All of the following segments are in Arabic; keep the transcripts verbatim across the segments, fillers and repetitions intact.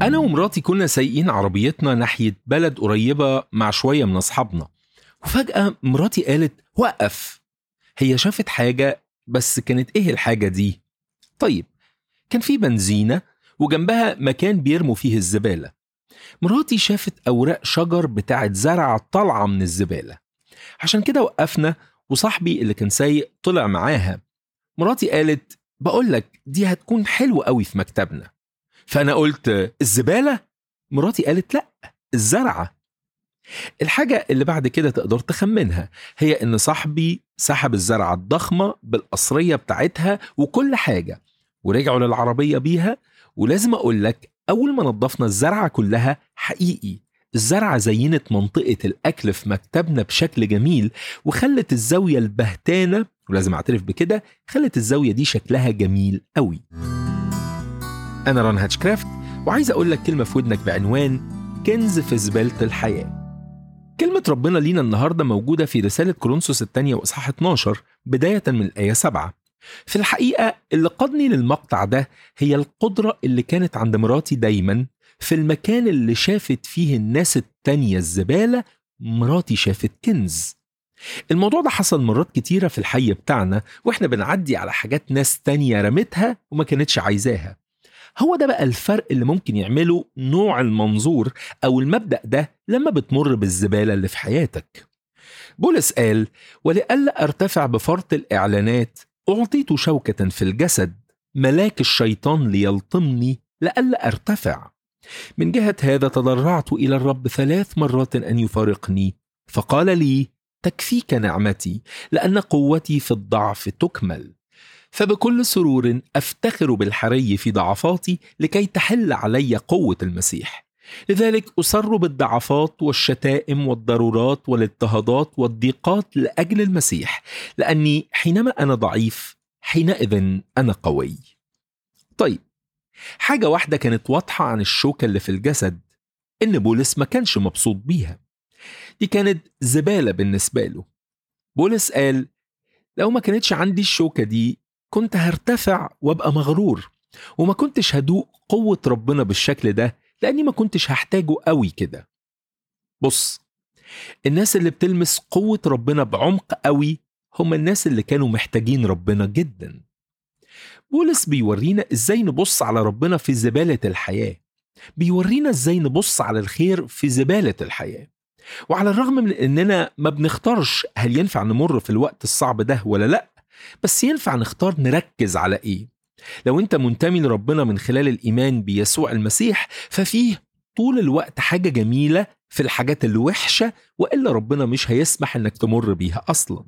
أنا ومراتي كنا سايقين عربيتنا ناحية بلد قريبة مع شوية من أصحابنا، وفجأة مراتي قالت وقف. هي شافت حاجة، بس كانت إيه الحاجة دي؟ طيب، كان في بنزينة وجنبها مكان بيرموا فيه الزبالة. مراتي شافت أوراق شجر بتاعت زرع طالعة من الزبالة، عشان كده وقفنا، وصاحبي اللي كان سايق طلع معاها. مراتي قالت بقولك دي هتكون حلوة قوي في مكتبنا. فأنا قلت الزبالة؟ مراتي قالت لأ، الزرعة. الحاجة اللي بعد كده تقدر تخمنها هي إن صاحبي سحب الزرعة الضخمة بالقصرية بتاعتها وكل حاجة، ورجعوا للعربية بيها. ولازم أقولك أول ما نظفنا الزرعة كلها، حقيقي الزرعة زينت منطقة الأكل في مكتبنا بشكل جميل، وخلت الزاوية البهتانة، ولازم أعترف بكده، خلت الزاوية دي شكلها جميل قوي. أنا ران هاتشكرافت، وعايز أقول لك كلمة في ودنك بعنوان كنز في زبالة الحياة. كلمة ربنا لينا النهاردة موجودة في رسالة كورنثوس الثانية وإصحاح اتناشر بداية من الآية سبعة. في الحقيقة اللي قادني للمقطع ده هي القدرة اللي كانت عند مراتي دايما في المكان اللي شافت فيه الناس التانية الزبالة، مراتي شافت كنز. الموضوع ده حصل مرات كتيرة في الحي بتاعنا، وإحنا بنعدي على حاجات ناس تانية رمتها وما كانتش عايزاها. هو ده بقى الفرق اللي ممكن يعمله نوع المنظور أو المبدأ ده لما بتمر بالزبالة اللي في حياتك. بولس قال ولئلا أرتفع بفرط الإعلانات أعطيت شوكة في الجسد، ملاك الشيطان ليلطمني لئلا أرتفع. من جهة هذا تضرعت إلى الرب ثلاث مرات أن يفارقني، فقال لي تكفيك نعمتي لأن قوتي في الضعف تكمل. فبكل سرور أفتخر بالحري في ضعفاتي لكي تحل علي قوة المسيح. لذلك أصر بالضعفات والشتائم والضرورات والاضطهادات والضيقات لأجل المسيح، لأني حينما أنا ضعيف حينئذ أنا قوي. طيب، حاجة واحدة كانت واضحة عن الشوكة اللي في الجسد، إن بولس ما كانش مبسوط بيها. دي كانت زبالة بالنسبة له. بولس قال لو ما كانتش عندي الشوكة دي كنت هرتفع وابقى مغرور، وما كنتش هدوق قوة ربنا بالشكل ده، لأني ما كنتش هحتاجه قوي كده. بص، الناس اللي بتلمس قوة ربنا بعمق قوي هم الناس اللي كانوا محتاجين ربنا جدا. بولس بيورينا ازاي نبص على ربنا في زبالة الحياة، بيورينا ازاي نبص على الخير في زبالة الحياة. وعلى الرغم من اننا ما بنختارش هل ينفع نمر في الوقت الصعب ده ولا لا، بس ينفع نختار نركز على ايه. لو انت منتمي لربنا من خلال الايمان بيسوع المسيح، ففيه طول الوقت حاجة جميلة في الحاجات الوحشة، وإلا ربنا مش هيسمح انك تمر بيها اصلا.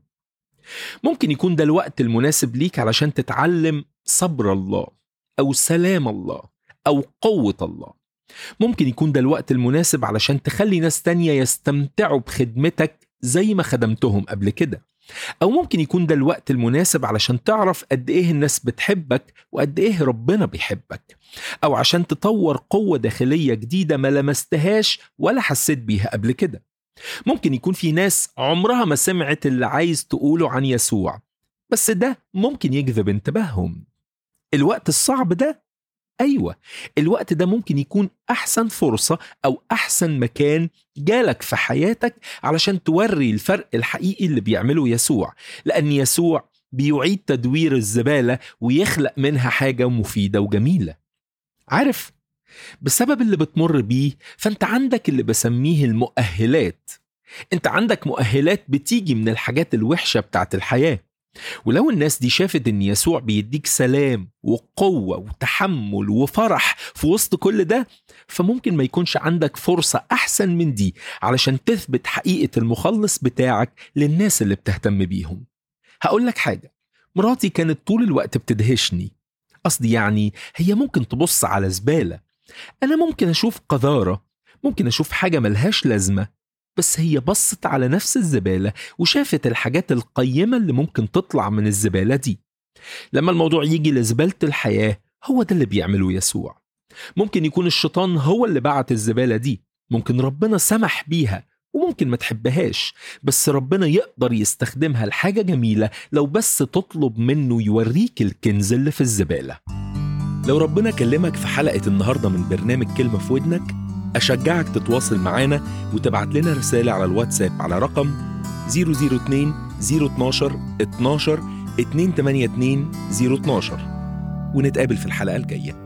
ممكن يكون ده الوقت المناسب ليك علشان تتعلم صبر الله او سلام الله او قوة الله. ممكن يكون ده الوقت المناسب علشان تخلي ناس تانية يستمتعوا بخدمتك زي ما خدمتهم قبل كده. أو ممكن يكون ده الوقت المناسب علشان تعرف قد إيه الناس بتحبك وقد إيه ربنا بيحبك، أو عشان تطور قوة داخلية جديدة ما لمستهاش ولا حسيت بيها قبل كده. ممكن يكون في ناس عمرها ما سمعت اللي عايز تقوله عن يسوع، بس ده ممكن يجذب انتباههم. الوقت الصعب ده، أيوة، الوقت ده ممكن يكون أحسن فرصة أو أحسن مكان جالك في حياتك علشان توري الفرق الحقيقي اللي بيعمله يسوع، لأن يسوع بيعيد تدوير الزبالة ويخلق منها حاجة مفيدة وجميلة. عارف، بسبب اللي بتمر بيه فأنت عندك اللي بسميه المؤهلات. أنت عندك مؤهلات بتيجي من الحاجات الوحشة بتاعت الحياة. ولو الناس دي شافت ان يسوع بيديك سلام وقوة وتحمل وفرح في وسط كل ده، فممكن ما يكونش عندك فرصة احسن من دي علشان تثبت حقيقة المخلص بتاعك للناس اللي بتهتم بيهم. هقول لك حاجة، مراتي كانت طول الوقت بتدهشني. قصدي يعني هي ممكن تبص على زبالة، انا ممكن اشوف قذارة، ممكن اشوف حاجة ملهاش لازمة، بس هي بصت على نفس الزبالة وشافت الحاجات القيمة اللي ممكن تطلع من الزبالة دي. لما الموضوع يجي لزبالة الحياة، هو ده اللي بيعمله يسوع. ممكن يكون الشيطان هو اللي بعت الزبالة دي، ممكن ربنا سمح بيها وممكن ما تحبهاش، بس ربنا يقدر يستخدمها لحاجة جميلة لو بس تطلب منه يوريك الكنز اللي في الزبالة. لو ربنا كلمك في حلقة النهاردة من برنامج كلمة في ودنك، أشجعك تتواصل معانا وتبعت لنا رسالة على الواتساب على رقم صفر صفر اتنين صفر اتناشر اتناشر اتنين تمانية اتنين صفر اتناشر، ونتقابل في الحلقة الجاية.